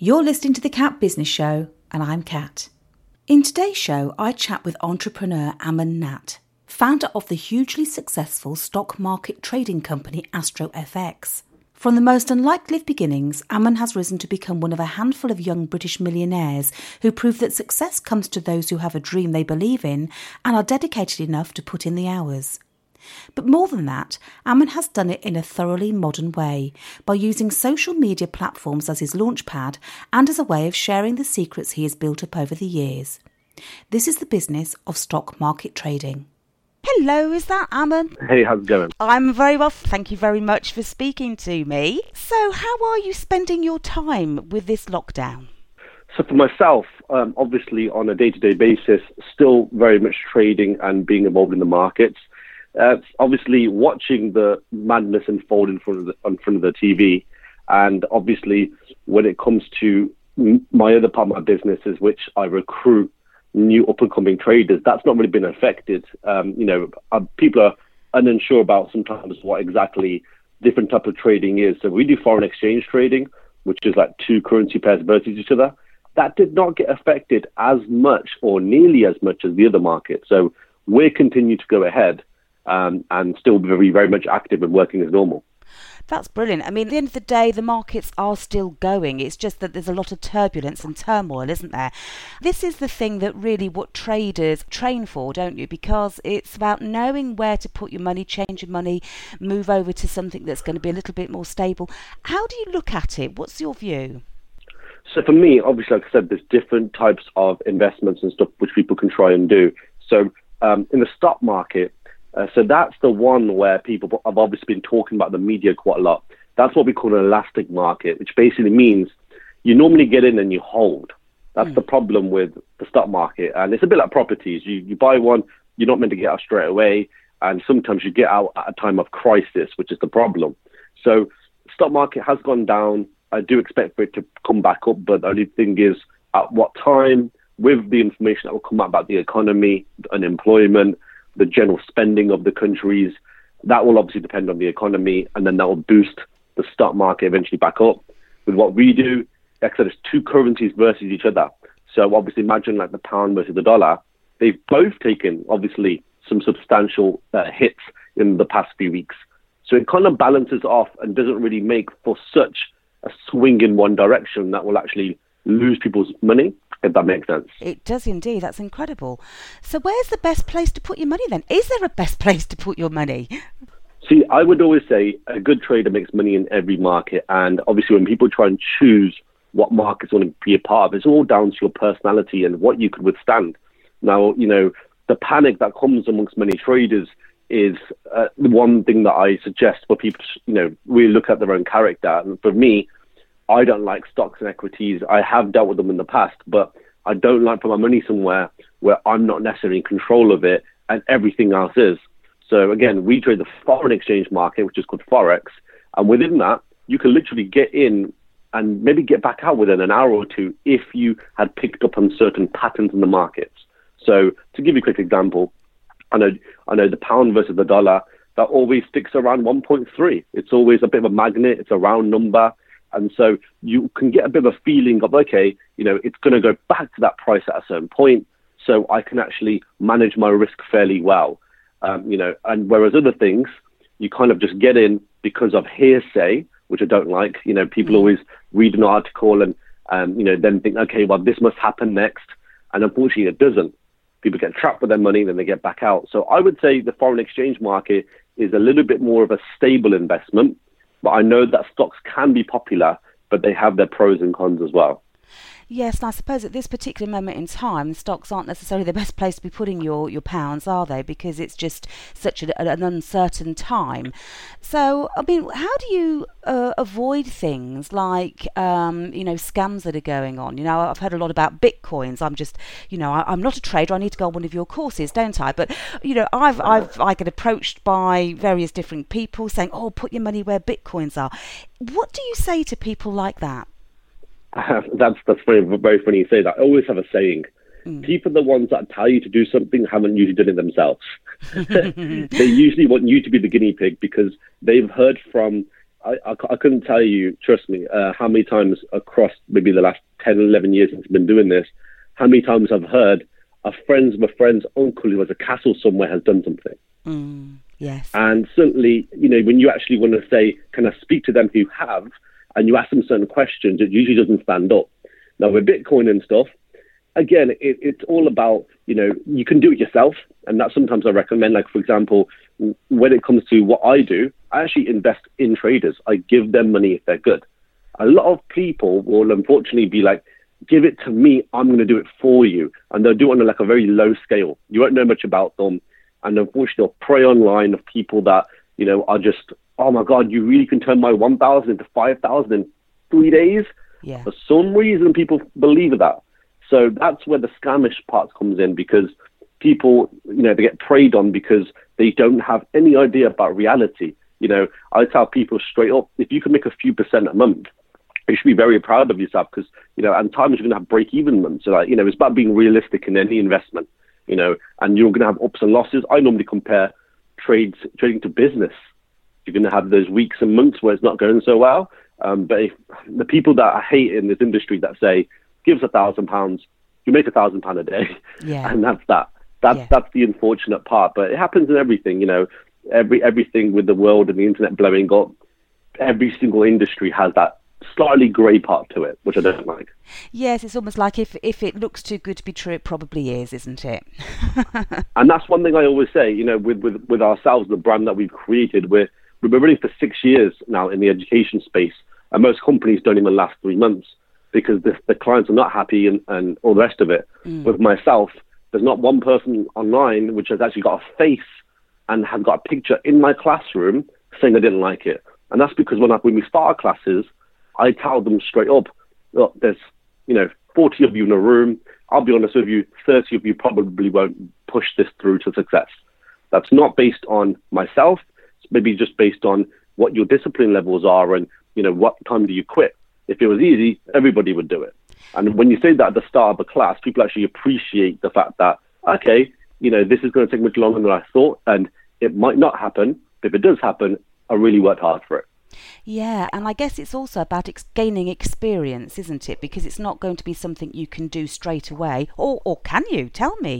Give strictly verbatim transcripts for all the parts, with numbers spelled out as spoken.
You're listening to the Cat Business Show, and I'm Kat. In today's show, I chat with entrepreneur Aman Nat, founder of the hugely successful stock market trading company Astro F X. From the most unlikely of beginnings, Aman has risen to become one of a handful of young British millionaires who prove that success comes to those who have a dream they believe in and are dedicated enough to put in the hours. But more than that, Aman has done it in a thoroughly modern way, by using social media platforms as his launchpad and as a way of sharing the secrets he has built up over the years. This is the business of stock market trading. Hello, is that Aman? Hey, how's it going? I'm very well, thank you very much for speaking to me. So, how are you spending your time with this lockdown? So for myself, um, obviously on a day-to-day basis, still very much trading and being involved in the markets. Uh, obviously watching the madness unfold in front of the, in front of the T V. And obviously when it comes to m- my other part of my business is which I recruit new up-and-coming traders, that's not really been affected. Um, you know, uh, people are unsure about sometimes what exactly different type of trading is. So we do foreign exchange trading, which is like two currency pairs versus each other. That did not get affected as much or nearly as much as the other market. So we're continuing to go ahead. Um, and still very, very much active and working as normal. That's brilliant. I mean, at the end of the day, the markets are still going. It's just that there's a lot of turbulence and turmoil, isn't there? This is the thing that really what traders train for, don't you? Because it's about knowing where to put your money, change your money, move over to something that's going to be a little bit more stable. How do you look at it? What's your view? So for me, obviously, like I said, there's different types of investments and stuff which people can try and do. So um, in the stock market, Uh, so that's the one where people have obviously been talking about the media quite a lot. That's what we call an elastic market, which basically means you normally get in and you hold. That's mm. the problem with the stock market. And it's a bit like properties. You, you buy one, you're not meant to get out straight away. And sometimes you get out at a time of crisis, which is the problem. So stock market has gone down. I do expect for it to come back up. But the only thing is at what time, with the information that will come out about the economy, unemployment, the general spending of the countries, that will obviously depend on the economy, and then that will boost the stock market eventually back up. With what we do, like I said, it's two currencies versus each other. So obviously imagine like the pound versus the dollar. They've both taken, obviously, some substantial uh, hits in the past few weeks. So it kind of balances off and doesn't really make for such a swing in one direction that will actually lose people's money, if that makes sense. It does indeed. That's incredible. So where's the best place to put your money then? Is there a best place to put your money? See, I would always say a good trader makes money in every market. And obviously when people try and choose what markets want to be a part of, it's all down to your personality and what you could withstand. Now, you know, the panic that comes amongst many traders is uh, the one thing that I suggest for people to, you know, really look at their own character. And for me, I don't like stocks and equities. I have dealt with them in the past, but I don't like putting my money somewhere where I'm not necessarily in control of it and everything else is. So again, we trade the foreign exchange market, which is called Forex. And within that, you can literally get in and maybe get back out within an hour or two if you had picked up on certain patterns in the markets. So to give you a quick example, I know, I know the pound versus the dollar, that always sticks around one point three. It's always a bit of a magnet. It's a round number. And so you can get a bit of a feeling of, okay, you know, it's going to go back to that price at a certain point. So I can actually manage my risk fairly well. Um, you know, and whereas other things, you kind of just get in because of hearsay, which I don't like. You know, people always read an article and, um, you know, then think, okay, well, this must happen next. And unfortunately, it doesn't. People get trapped with their money, then they get back out. So I would say the foreign exchange market is a little bit more of a stable investment. But I know that stocks can be popular, but they have their pros and cons as well. Yes, and I suppose at this particular moment in time, stocks aren't necessarily the best place to be putting your, your pounds, are they? Because it's just such a, an uncertain time. So, I mean, how do you uh, avoid things like, um, you know, scams that are going on? You know, I've heard a lot about Bitcoins. I'm just, you know, I, I'm not a trader. I need to go on one of your courses, don't I? But, you know, I've, I've, I get approached by various different people saying, oh, put your money where Bitcoins are. What do you say to people like that? Uh, that's that's very, very funny you say that. I always have a saying. Mm. People, the ones that tell you to do something, haven't usually done it themselves. They usually want you to be the guinea pig because they've heard from I, I, I couldn't tell you, trust me, uh, how many times across maybe the last ten, eleven years since I've been doing this, how many times I've heard a friend's of a friend's uncle who has a castle somewhere has done something. Mm, yes. And certainly, you know, when you actually want to say, can I speak to them who have, and you ask them certain questions, it usually doesn't stand up. Now, with Bitcoin and stuff, again, it, it's all about, you know, you can do it yourself. And that sometimes I recommend, like, for example, when it comes to what I do, I actually invest in traders. I give them money if they're good. A lot of people will unfortunately be like, give it to me, I'm going to do it for you. And they'll do it on like a very low scale. You won't know much about them. And unfortunately, they'll prey online of people that, you know, are just, oh my God, you really can turn my one thousand into five thousand in three days? Yeah. For some reason, people believe that. So that's where the scamish part comes in, because people, you know, they get preyed on because they don't have any idea about reality. You know, I tell people straight up, if you can make a few percent a month, you should be very proud of yourself, because, you know, and times you're going to have break-even months. So, like, you know, it's about being realistic in any investment, you know, and you're going to have ups and losses. I normally compare trades, trading to business. You're going to have those weeks and months where it's not going so well. Um, but if the people that I hate in this industry that say, give us a thousand pounds, you make a thousand pounds a day. Yeah. And that's that. That's, yeah. that's the unfortunate part. But it happens in everything, you know, every everything with the world and the internet blowing up. Every single industry has that slightly grey part to it, which I don't like. Yes, it's almost like if if it looks too good to be true, it probably is, isn't it? And that's one thing I always say, you know, with, with, with ourselves, the brand that we've created, we're, we've been running for six years now in the education space, and most companies don't even last three months because the, the clients are not happy and, and all the rest of it. Mm. With myself, there's not one person online which has actually got a face and has got a picture in my classroom saying I didn't like it. And that's because when, I, when we start our classes, I tell them straight up, look, there's, you know, forty of you in a room. I'll be honest with you, thirty of you probably won't push this through to success. That's not based on myself. It's maybe just based on what your discipline levels are and, you know, what time do you quit. If it was easy, everybody would do it. And when you say that at the start of a class, people actually appreciate the fact that, okay, you know, this is going to take much longer than I thought, and it might not happen. But if it does happen, I really worked hard for it. Yeah, and I guess it's also about ex- gaining experience, isn't it? Because it's not going to be something you can do straight away. Or, or can you? Tell me.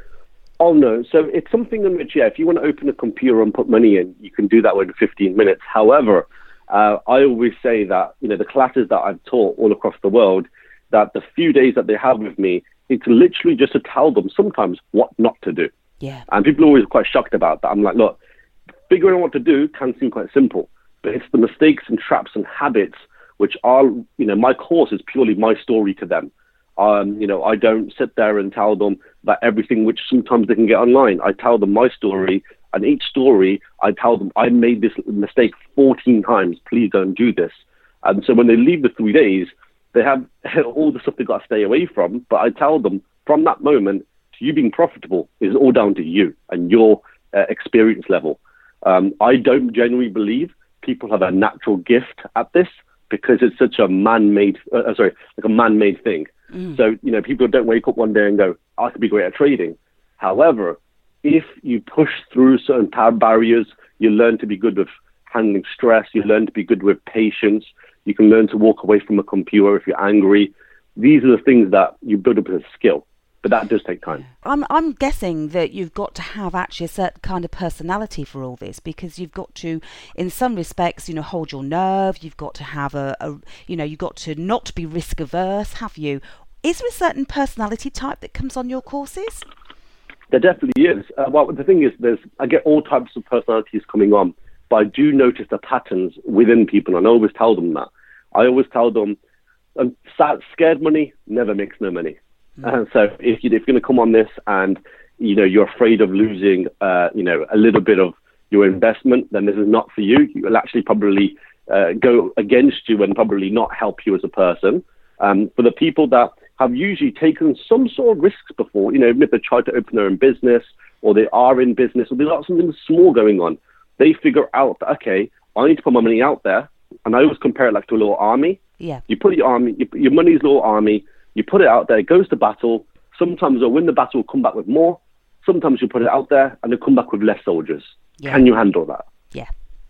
Oh, no. So it's something in which, yeah, if you want to open a computer and put money in, you can do that within fifteen minutes. However, uh, I always say that, you know, the classes that I've taught all across the world, that the few days that they have with me, it's literally just to tell them sometimes what not to do. Yeah. And people are always quite shocked about that. I'm like, look, figuring out what to do can seem quite simple, but it's the mistakes and traps and habits which are, you know, my course is purely my story to them. Um, you know, I don't sit there and tell them that everything which sometimes they can get online. I tell them my story, and each story I tell them I made this mistake fourteen times. Please don't do this. And so when they leave the three days, they have all the stuff they've got to stay away from. But I tell them from that moment, you being profitable is all down to you and your uh, experience level. Um, I don't genuinely believe people have a natural gift at this because it's such a man-made, uh, sorry, like a man-made thing. Mm. So, you know, people don't wake up one day and go, I could be great at trading. However, if you push through certain power barriers, you learn to be good with handling stress, you learn to be good with patience, you can learn to walk away from a computer if you're angry. These are the things that you build up as a skill. But that does take time. I'm I'm guessing that you've got to have actually a certain kind of personality for all this, because you've got to, in some respects, you know, hold your nerve. You've got to have a, a you know, you've got to not be risk averse, have you? Is there a certain personality type that comes on your courses? There definitely is. Uh, well, the thing is, there's I get all types of personalities coming on, but I do notice the patterns within people, and I always tell them that. I always tell them, um, scared money never makes no money. And so if, you, if you're going to come on this and, you know, you're afraid of losing, uh, you know, a little bit of your investment, then this is not for you. It will actually probably uh, go against you and probably not help you as a person. Um, for the people that have usually taken some sort of risks before, you know, even if they tried to open their own business or they are in business or they've got something small going on, they figure out that, okay, I need to put my money out there. And I always compare it like to a little army. Yeah. You put your army, you, your money's a little army. You put it out there, it goes to battle. Sometimes they'll win the battle, come back with more. Sometimes you put it out there and they'll come back with less soldiers. Yeah. Can you handle that? Yeah.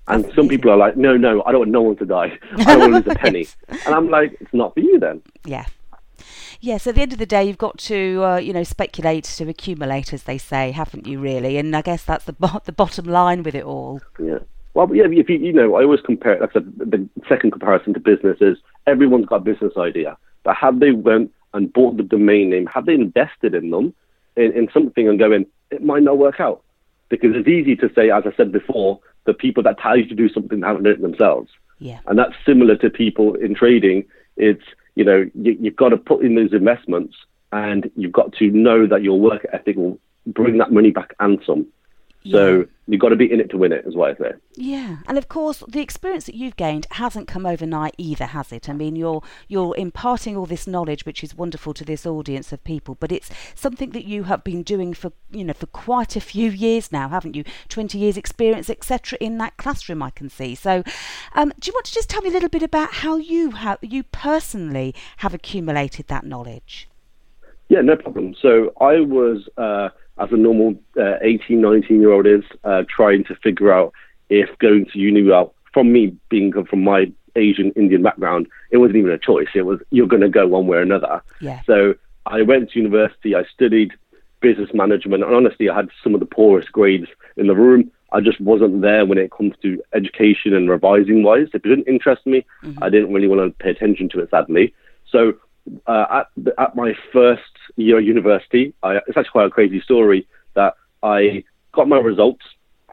And That's some amazing. people are like, no, no, I don't want no one to die. I don't want to lose a penny. And I'm like, it's not for you then. Yeah. Yeah, so at the end of the day, you've got to, uh, you know, speculate to accumulate, as they say, haven't you, really? And I guess that's the bo- the bottom line with it all. Yeah. Well, yeah, if you, you know, I always compare, like I said, the second comparison to business is everyone's got a business idea. But have they went and bought the domain name? Have they invested in them, in, in something and going, it might not work out? Because it's easy to say, as I said before, the people that tell you to do something haven't done it themselves. Yeah. And that's similar to people in trading. It's, you know, you, you've got to put in those investments and you've got to know that your work ethic will bring that money back and some. Yeah. So you've got to be in it to win it, is what I say. Yeah, and of course, the experience that you've gained hasn't come overnight either, has it? I mean, you're you're imparting all this knowledge, which is wonderful to this audience of people, but it's something that you have been doing for, you know, for quite a few years now, haven't you? twenty years experience, et cetera, in that classroom, I can see. So, um, do you want to just tell me a little bit about how you have, you personally have accumulated that knowledge? Yeah, no problem. So I was, uh, as a normal uh, eighteen, nineteen-year-old is, uh, trying to figure out if going to uni, well, from me being from my Asian Indian background, it wasn't even a choice. It was, you're going to go one way or another. Yeah. So I went to university, I studied business management, and honestly, I had some of the poorest grades in the room. I just wasn't there when it comes to education and revising wise. If it didn't interest me, mm-hmm. I didn't really want to pay attention to it, sadly. So uh, at, the, at my first year at university, I, it's actually quite a crazy story that I got my results.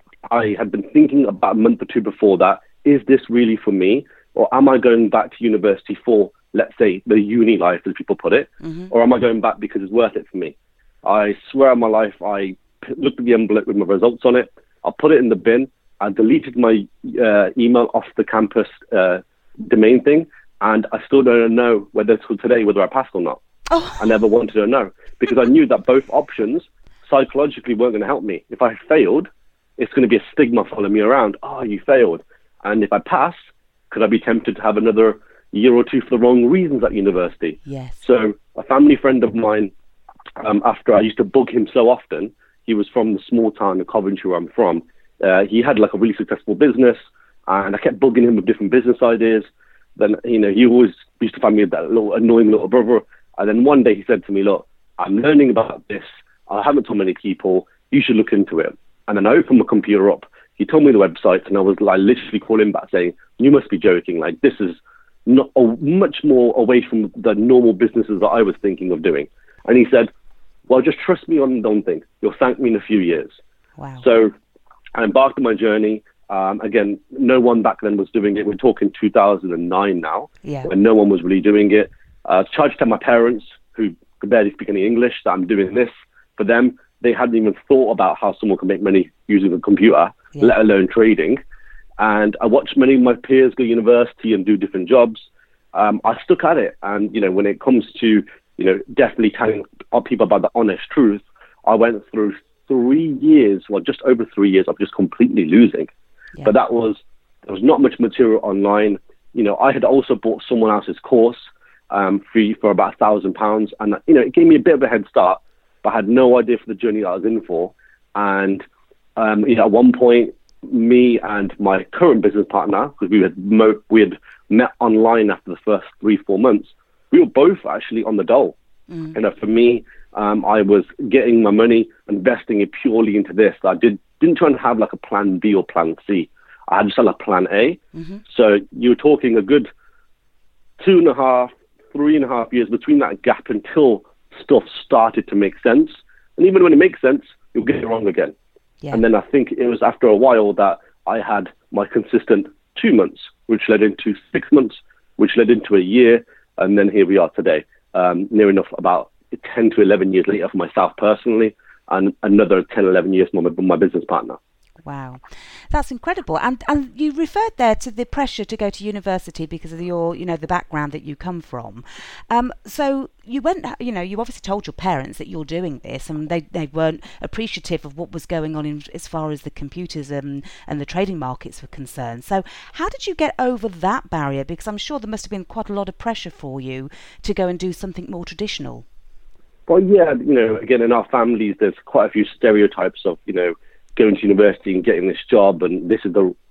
I had been thinking about a month or two before that, is this really for me? Or am I going back to university for, let's say, the uni life, as people put it? Mm-hmm. Or am I going back because it's worth it for me? I swear on my life, I looked at the envelope with my results on it. I put it in the bin. I deleted my uh, email off the campus uh, domain thing. And I still don't know whether till today, whether I passed or not. Oh. I never wanted to know because I knew that both options psychologically weren't going to help me. If I failed, it's going to be a stigma following me around. Oh, you failed. And if I pass, could I be tempted to have another year or two for the wrong reasons at university? Yes. So a family friend of mine, um, after I used to bug him so often, he was from the small town of Coventry where I'm from. Uh, he had like a really successful business and I kept bugging him with different business ideas. Then, you know, he always used to find me that little annoying little brother. And then one day he said to me, look, I'm learning about this. I haven't told many people. You should look into it. And then I opened my computer up. He told me the website and I was like literally calling back saying, you must be joking. Like this is not oh, much more away from the normal businesses that I was thinking of doing. And he said, well, just trust me on one thing. You'll thank me in a few years. Wow. So I embarked on my journey. Um, again, no one back then was doing it. We're talking two thousand nine now, yeah. when no one was really doing it. Uh, tried to tell my parents, who could barely speak any English, that I'm doing this. For them, they hadn't even thought about how someone can make money using a computer, yeah. let alone trading. And I watched many of my peers go to university and do different jobs. Um, I stuck at it. And, you know, when it comes to, you know, definitely telling people about the honest truth, I went through three years, well, just over three years of just completely losing. Yeah. But that was, there was not much material online. You know, I had also bought someone else's course um, free for about a thousand pounds. And, you know, it gave me a bit of a head start, but I had no idea for the journey that I was in for. And, um, you know, at one point, me and my current business partner, because we had mo- we had met online after the first three, four months, we were both actually on the dole. Mm. You know, for me, um, I was getting my money, investing it purely into this. I did, didn't try and have like a plan B or plan C. I had just had a plan A. Mm-hmm. So you were talking a good two and a half, three and a half years between that gap until stuff started to make sense. And even when it makes sense, you'll get it wrong again. Yeah. And then I think it was after a while that I had my consistent two months, which led into six months, which led into a year. And then here we are today, um, near enough about ten to eleven years later for myself personally, and another ten, eleven years more with my business partner. Wow, that's incredible. And and you referred there to the pressure to go to university because of your, you know, the background that you come from. Um, so you went, you know, you obviously told your parents that you're doing this, and they, they weren't appreciative of what was going on in, as far as the computers and, and the trading markets were concerned. So how did you get over that barrier? Because I'm sure there must have been quite a lot of pressure for you to go and do something more traditional. Well, yeah, you know, again, in our families, there's quite a few stereotypes of, you know, going to university and getting this job, and this is the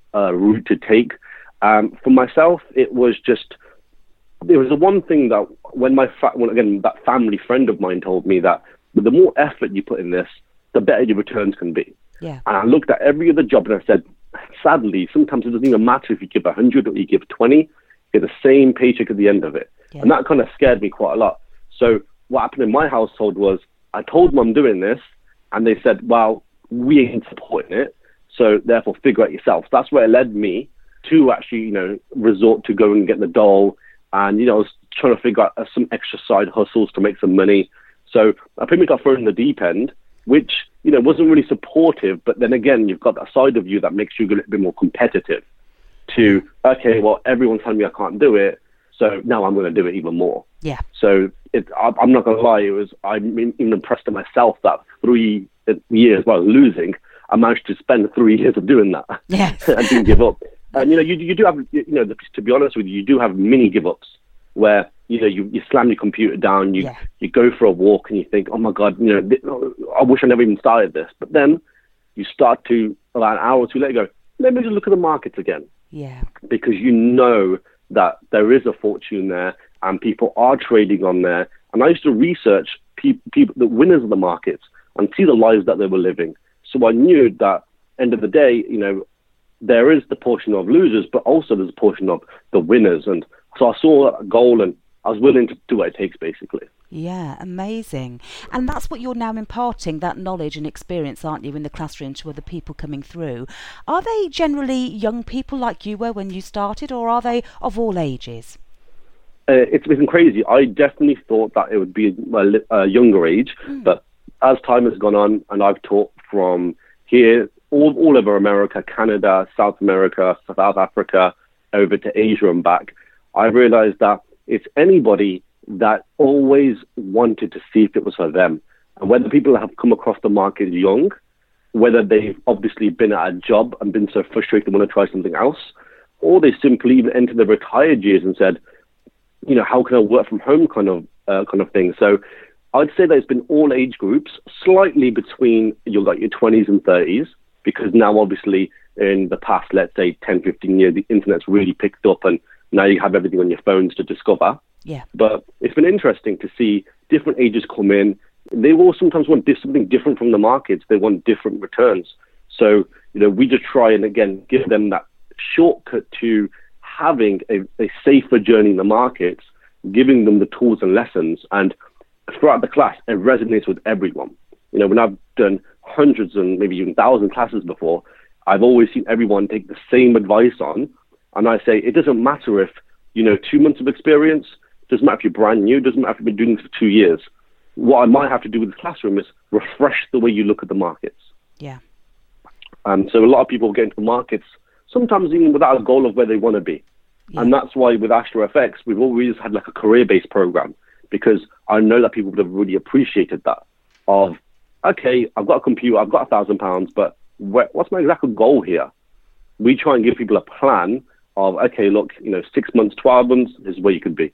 uh, route to take. Um, for myself, it was just, there was the one thing that when my, fa- when, again, that family friend of mine told me that the more effort you put in this, the better your returns can be. Yeah. And I looked at every other job and I said, sadly, sometimes it doesn't even matter if you give one hundred or you give twenty, you get the same paycheck at the end of it. Yeah. And that kind of scared me quite a lot. So what happened in my household was I told them I'm doing this, and they said, well, we ain't supporting it, so therefore figure it yourself. So that's where it led me to actually, you know, resort to going and get the doll. And, you know, I was trying to figure out uh, some extra side hustles to make some money. So I pretty much got thrown in the deep end, which, you know, wasn't really supportive. But then again, you've got that side of you that makes you a little bit more competitive to, okay, well, everyone's telling me I can't do it, so now I'm going to do it even more. Yeah. So it, I, I'm not going to lie, it was, I'm even impressed at myself that three years while losing, I managed to spend three years of doing that. Yes. I didn't give up. And, you know, you, you do have, you know, to be honest with you, you do have mini give-ups where, you know, you, you slam your computer down, you, Yeah. you go for a walk and you think, oh my God, you know, th- I wish I never even started this. But then you start to, about an hour or two later, go, let me just look at the markets again. Yeah. Because you know that there is a fortune there and people are trading on there. And I used to research pe- people, the winners of the markets, and see the lives that they were living. So I knew that end of the day, you know, there is the portion of losers, but also there's a portion of the winners. And so I saw a goal and I was willing to do what it takes, basically. Yeah, amazing. And that's what you're now imparting, that knowledge and experience, aren't you, in the classroom to other people coming through. Are they generally young people like you were when you started, or are they of all ages? Uh, it's been crazy. I definitely thought that it would be a, a younger age, mm. but as time has gone on, and I've taught from here, all, all over America, Canada, South America, South Africa, over to Asia and back, I realized that it's anybody that always wanted to see if it was for them. And whether people have come across the market young, whether they've obviously been at a job and been so frustrated they want to try something else, or they simply even entered their retired years and said, you know, how can I work from home kind of uh, kind of thing. So I'd say that it's been all age groups, slightly between you've got your twenties and thirties, because now obviously in the past, let's say ten, fifteen years, the internet's really picked up and now you have everything on your phones to discover. Yeah. But it's been interesting to see different ages come in. They will sometimes want something different from the markets. They want different returns. So, you know, we just try and, again, give them that shortcut to having a, a safer journey in the markets, giving them the tools and lessons. And throughout the class, it resonates with everyone. You know, when I've done hundreds and maybe even thousands classes before, I've always seen everyone take the same advice on. And I say, it doesn't matter if, you know, two months of experience, doesn't matter if you're brand new, doesn't matter if you've been doing this for two years. What I might have to do with the classroom is refresh the way you look at the markets. Yeah. Um, so a lot of people get into the markets, sometimes even without a goal of where they want to be. Yeah. And that's why with Astro F X, we've always had like a career-based program, because I know that people would have really appreciated that of, okay, I've got a computer, I've got a thousand pounds, but where, what's my exact goal here? We try and give people a plan of, okay, look, you know, six months, twelve months, this is where you could be.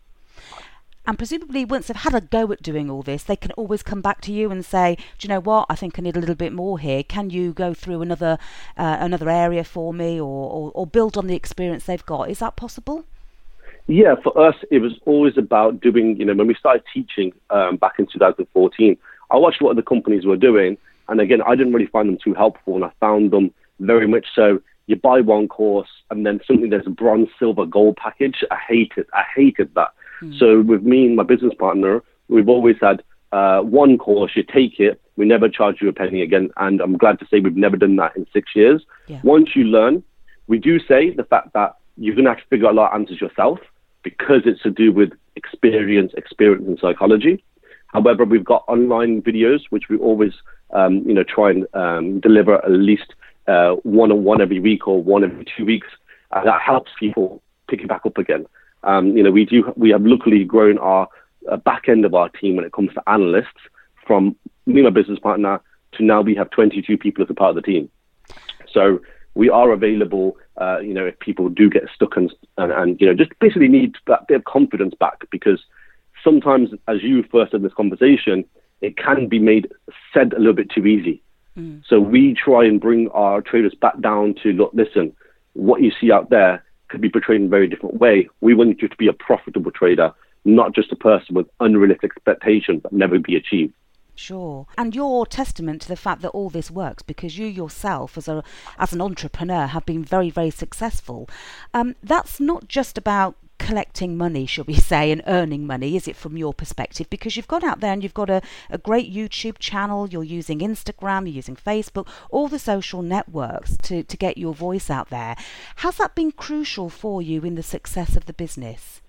And presumably once they've had a go at doing all this, they can always come back to you and say, do you know what, I think I need a little bit more here. Can you go through another uh, another area for me, or, or, or build on the experience they've got? Is that possible? Yeah, for us, it was always about doing, you know, when we started teaching um, back in two thousand fourteen, I watched what other companies were doing. And again, I didn't really find them too helpful. And I found them very much so, you buy one course and then suddenly there's a bronze, silver, gold package. I hate it. I hated that. Mm. So with me and my business partner, we've always had uh, one course, you take it, we never charge you a penny again. And I'm glad to say we've never done that in six years. Yeah. Once you learn, we do say the fact that you're going to have to figure out a lot of answers yourself, because it's to do with experience, experience in psychology. However, we've got online videos, which we always, um, you know, try and um, deliver at least uh, one on one every week or one every two weeks. Uh, that helps people pick it back up again. Um, you know, we do. We have luckily grown our uh, back end of our team when it comes to analysts, from me and my business partner to now we have twenty-two people as a part of the team. So we are available, uh, you know, if people do get stuck and, and, and, you know, just basically need that bit of confidence back, because sometimes, as you first in this conversation, it can be made, said a little bit too easy. Mm. So we try and bring our traders back down to, look, listen, what you see out there could be portrayed in a very different way. We want you to be a profitable trader, not just a person with unrealistic expectations that never be achieved. Sure. And you're testament to the fact that all this works because you yourself, as a as an entrepreneur, have been very, very successful. Um, that's not just about collecting money, shall we say, and earning money, is it, from your perspective? Because you've gone out there and you've got a, a great YouTube channel, you're using Instagram, you're using Facebook, all the social networks to, to get your voice out there. Has that been crucial for you in the success of the business?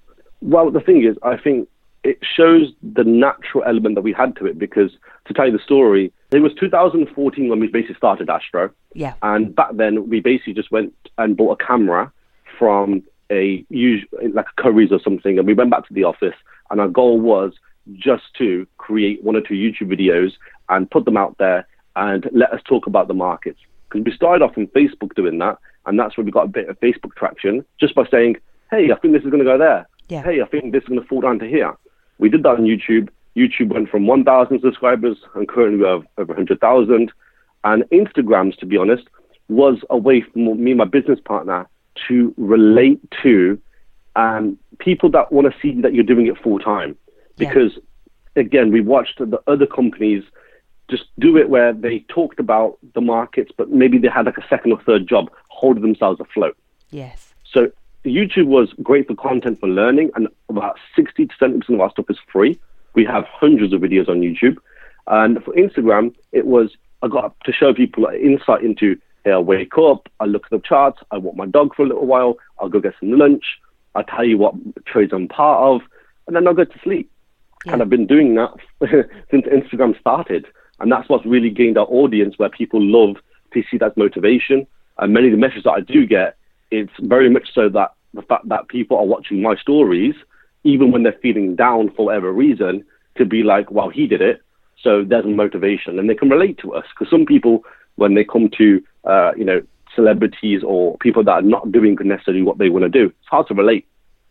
Well, the thing is, I think it shows the natural element that we had to it, because to tell you the story, it was two thousand fourteen when we basically started Astro. Yeah. And back then we basically just went and bought a camera from a like a Curry's or something, and we went back to the office, and our goal was just to create one or two YouTube videos and put them out there and let us talk about the markets. Because we started off on Facebook doing that, and that's where we got a bit of Facebook traction, just by saying, hey, I think this is going to go there. Yeah. Hey, I think this is going to fall down to here. We did that on YouTube. YouTube went from one thousand subscribers, and currently we have over one hundred thousand. And Instagrams, to be honest, was a way for me and my business partner to relate to um, people that want to see that you're doing it full time. Because, yeah. again, we watched the other companies just do it where they talked about the markets, but maybe they had like a second or third job holding themselves afloat. Yes. So YouTube was great for content for learning, and about sixty to seventy percent of our stuff is free. We have hundreds of videos on YouTube. And for Instagram, it was, I got to show people insight into, hey, I wake up, I look at the charts, I walk my dog for a little while, I'll go get some lunch, I'll tell you what trades I'm part of, and then I'll go to sleep. Yeah. And I've been doing that since Instagram started. And that's what's really gained our audience, where people love to see that motivation. And many of the messages that I do get, it's very much so that the fact that people are watching my stories, even when they're feeling down for whatever reason, to be like, wow, he did it. So there's a motivation, and they can relate to us. Because some people, when they come to, uh, you know, celebrities or people that are not doing necessarily what they want to do, it's hard to relate.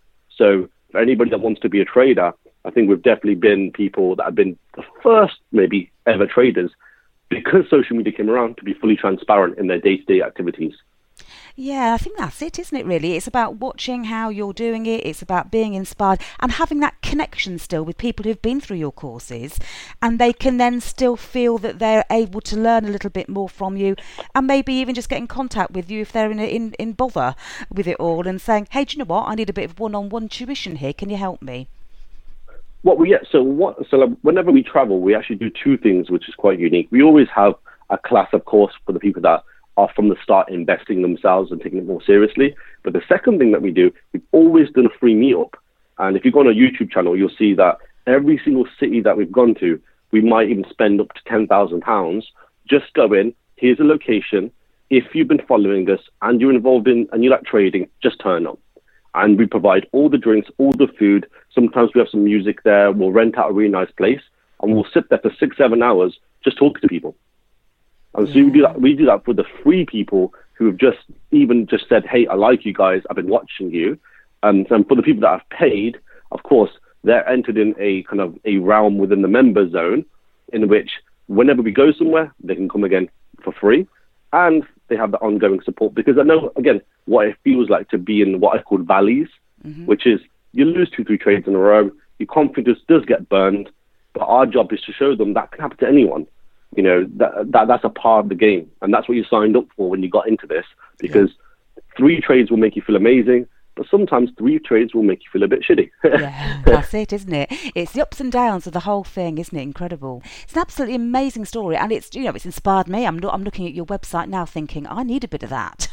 So for anybody that wants to be a trader, I think we've definitely been people that have been the first maybe ever traders, because social media came around, to be fully transparent in their day-to-day activities. Yeah, I think that's it, isn't it, really? It's about watching how you're doing it. It's about being inspired and having that connection still with people who've been through your courses, and they can then still feel that they're able to learn a little bit more from you, and maybe even just get in contact with you if they're in, in, in bother with it all, and saying, hey, do you know what? I need a bit of one-on-one tuition here. Can you help me? What we get, so what, so whenever we travel, we actually do two things, which is quite unique. We always have a class, of course, for the people that are from the start investing themselves and taking it more seriously. But the second thing that we do, we've always done a free meetup. And if you go on our YouTube channel, you'll see that every single city that we've gone to, we might even spend up to ten thousand pounds. Just go in, here's a location. If you've been following us and you're involved in, and you like trading, just turn up. And we provide all the drinks, all the food. Sometimes we have some music there. We'll rent out a really nice place, and we'll sit there for six, seven hours just talking to people. And so we do that. We do that for the free people who have just even just said, "Hey, I like you guys. I've been watching you." Um, and for the people that have paid, of course, they're entered in a kind of a realm within the member zone, in which whenever we go somewhere, they can come again for free, and they have the ongoing support. Because I know, again, what it feels like to be in what I call valleys, mm-hmm. which is you lose two, three trades in a row, your confidence does get burned, but our job is to show them that can happen to anyone. You know, that, that that's a part of the game. And that's what you signed up for when you got into this, because yeah. three trades will make you feel amazing, but sometimes three trades will make you feel a bit shitty. Yeah, that's it, isn't it? It's the ups and downs of the whole thing, isn't it? Incredible. It's an absolutely amazing story, and it's, you know, it's inspired me. I'm I'm looking at your website now thinking, I need a bit of that.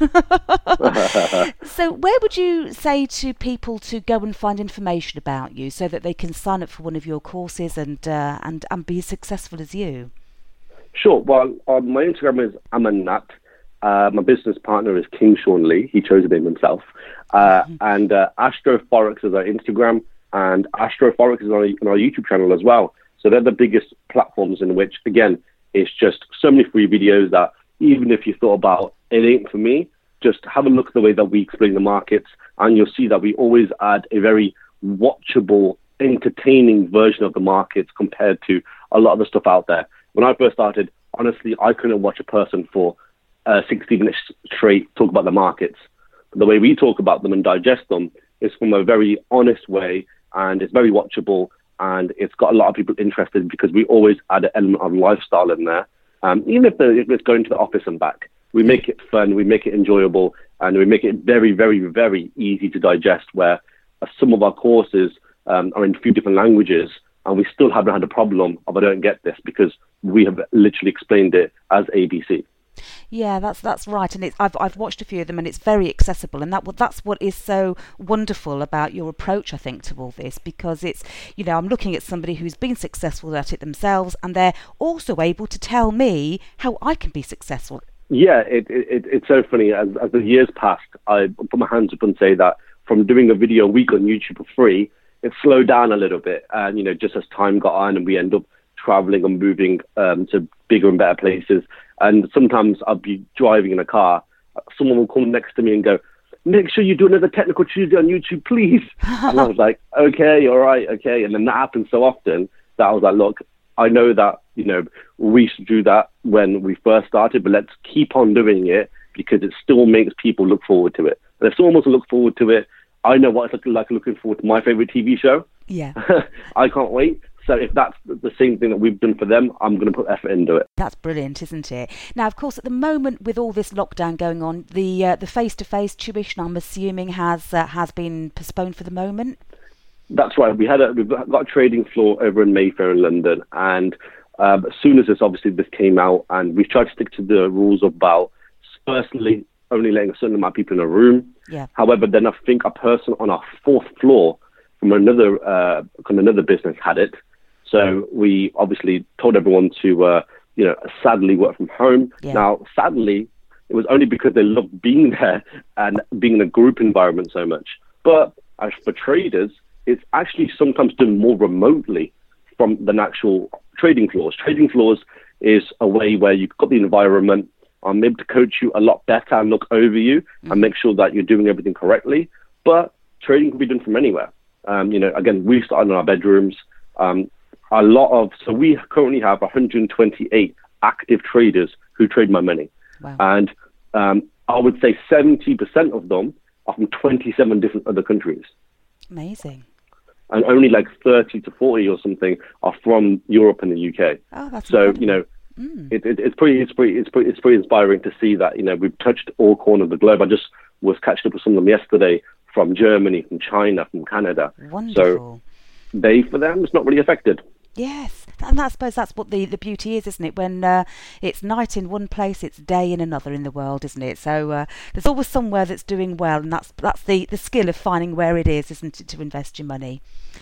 So where would you say to people to go and find information about you so that they can sign up for one of your courses and uh, and, and be as successful as you? Sure. Well, on my Instagram is Aman Nat. Uh, my business partner is King Sean Lee. He chose the name himself. Uh, mm-hmm. And uh, Astro Forex is our Instagram, and Astro Forex is on our, on our YouTube channel as well. So they're the biggest platforms in which, again, it's just so many free videos that even if you thought about it ain't for me, just have a look at the way that we explain the markets, and you'll see that we always add a very watchable, entertaining version of the markets compared to a lot of the stuff out there. When I first started, honestly, I couldn't watch a person for uh, sixty minutes straight talk about the markets. The way we talk about them and digest them is from a very honest way, and it's very watchable, and it's got a lot of people interested because we always add an element of lifestyle in there. Um, even if, the, if it's going to the office and back, we make it fun, we make it enjoyable, and we make it very, very, very easy to digest, where uh, some of our courses um, are in a few different languages, and we still haven't had a problem of I don't get this, because we have literally explained it as A B C. Yeah, that's that's right, and it's, I've I've watched a few of them, and it's very accessible, and that that's what is so wonderful about your approach, I think, to all this, because it's, you know, I'm looking at somebody who's been successful at it themselves, and they're also able to tell me how I can be successful. Yeah, it, it it's so funny. As as the years passed, I put my hands up and say that from doing a video a week on YouTube for free, it slowed down a little bit, and you know, just as time got on, and we end up traveling and moving um, to bigger and better places. And sometimes I'll be driving in a car, someone will come next to me and go, make sure you do another Technical Tuesday on YouTube, please. And I was like, okay, all right, okay. And then that happens so often that I was like, look, I know that, you know, we should do that when we first started, but let's keep on doing it because it still makes people look forward to it. And if someone wants to look forward to it, I know what it's like looking forward to my favorite T V show. Yeah. I can't wait. So if that's the same thing that we've done for them, I'm going to put effort into it. That's brilliant, isn't it? Now, of course, at the moment, with all this lockdown going on, the uh, the face-to-face tuition, I'm assuming, has uh, has been postponed for the moment. That's right. We had a we've got a trading floor over in Mayfair in London, and um, as soon as this obviously this came out, and we've tried to stick to the rules about firstly only letting a certain amount of people in a room. Yeah. However, then I think a person on our fourth floor from another uh, from another business had it. So we obviously told everyone to, uh, you know, sadly work from home. Yeah. Now, sadly, it was only because they loved being there and being in a group environment so much. But as for traders, it's actually sometimes done more remotely from the actual trading floors. Trading floors is a way where you've got the environment. I'm able to coach you a lot better and look over you mm-hmm. and make sure that you're doing everything correctly. But trading can be done from anywhere. Um, you know, again, we started in our bedrooms. Um, A lot of, so we currently have one hundred twenty-eight active traders who trade my money. Wow. And um, I would say seventy percent of them are from twenty-seven different other countries. Amazing. And only like thirty to forty or something are from Europe and the U K. Oh, that's so, incredible. you know, mm. it, it, it's pretty, it's pretty, it's pretty, it's pretty inspiring to see that, you know, we've touched all corners of the globe. I just was catching up with some of them yesterday from Germany, from China, from Canada. Wonderful. So they, for them, it's not really affected. Yes, and I suppose that's what the, the beauty is, isn't it? When uh, it's night in one place, it's day in another in the world, isn't it? So uh, there's always somewhere that's doing well, and that's that's the, the skill of finding where it is, isn't it, to invest your money?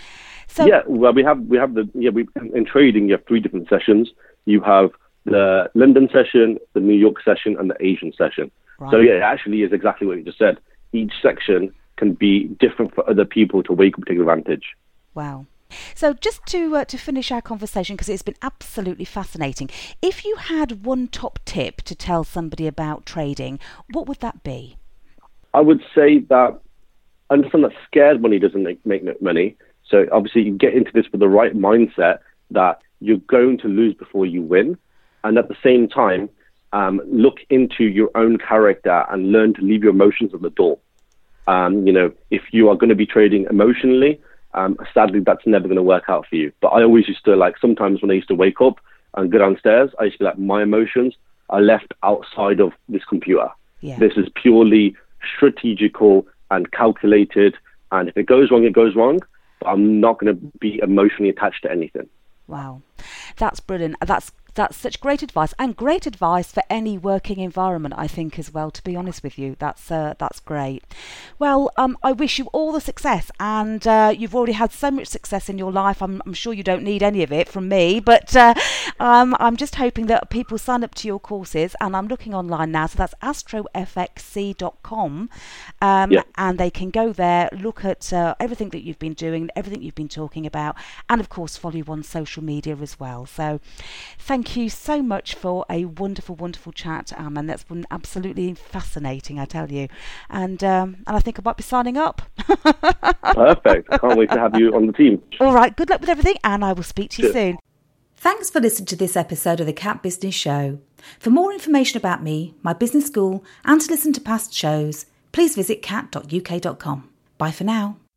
So yeah, well, we have we have the yeah we in trading you have three different sessions. You have the London session, the New York session, and the Asian session. Right. So yeah, it actually is exactly what you just said. Each section can be different for other people to wake up and take advantage. Wow. So just to uh, to finish our conversation, because it's been absolutely fascinating, if you had one top tip to tell somebody about trading, what would that be? I would say that understand that scared money doesn't make, make money. So obviously you get into this with the right mindset that you're going to lose before you win. And at the same time, um, look into your own character and learn to leave your emotions at the door. Um, you know, if you are going to be trading emotionally, Um, sadly, that's never going to work out for you. But I always used to, like, sometimes when I used to wake up and go downstairs, I used to be like, my emotions are left outside of this computer. Yeah. This is purely strategical and calculated. And if it goes wrong, it goes wrong. But I'm not going to be emotionally attached to anything. Wow. That's brilliant. That's That's such great advice, and great advice for any working environment, I think, as well, to be honest with you. That's uh, that's great. Well, um, I wish you all the success, and uh, you've already had so much success in your life. I'm, I'm sure you don't need any of it from me, but uh, um, I'm just hoping that people sign up to your courses, and I'm looking online now, so that's astro f x c dot com, um, yeah. and they can go there, look at uh, everything that you've been doing, everything you've been talking about, and of course follow you on social media as well. So thank Thank you so much for a wonderful, wonderful chat, Aman. That's been absolutely fascinating, I tell you. And um, and I think I might be signing up. Perfect. Can't wait to have you on the team. All right. Good luck with everything, and I will speak to you Cheers. soon. Thanks for listening to this episode of the Cat Business Show. For more information about me, my business school, and to listen to past shows, please visit cat dot u k dot com. Bye for now.